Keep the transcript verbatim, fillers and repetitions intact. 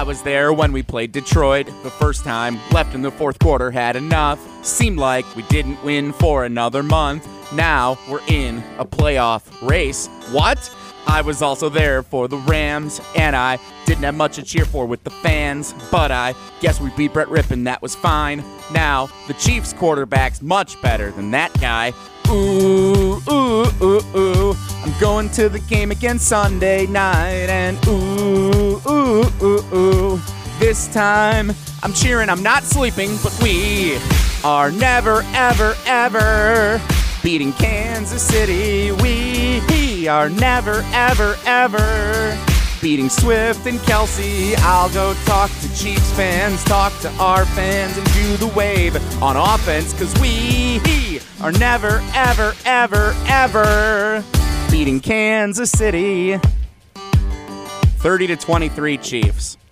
was there when we played Detroit the first time. Left in the fourth quarter, had enough. Seemed like we didn't win for another month. Now we're in a playoff race. What? I was also there for the Rams, and I didn't have much to cheer for with the fans, but I guess we beat Brett Rippon, that was fine. Now, the Chiefs quarterback's much better than that guy. Ooh, ooh, ooh, ooh, I'm going to the game again Sunday night, and ooh, ooh, ooh, ooh, this time I'm cheering, I'm not sleeping, but we are never, ever, ever beating Kansas City. We are never, ever, ever beating Swift and Kelsey. I'll go talk to Chiefs fans, talk to our fans, and do the wave on offense, cause we are never, ever, ever, ever beating Kansas City. thirty to twenty-three Chiefs.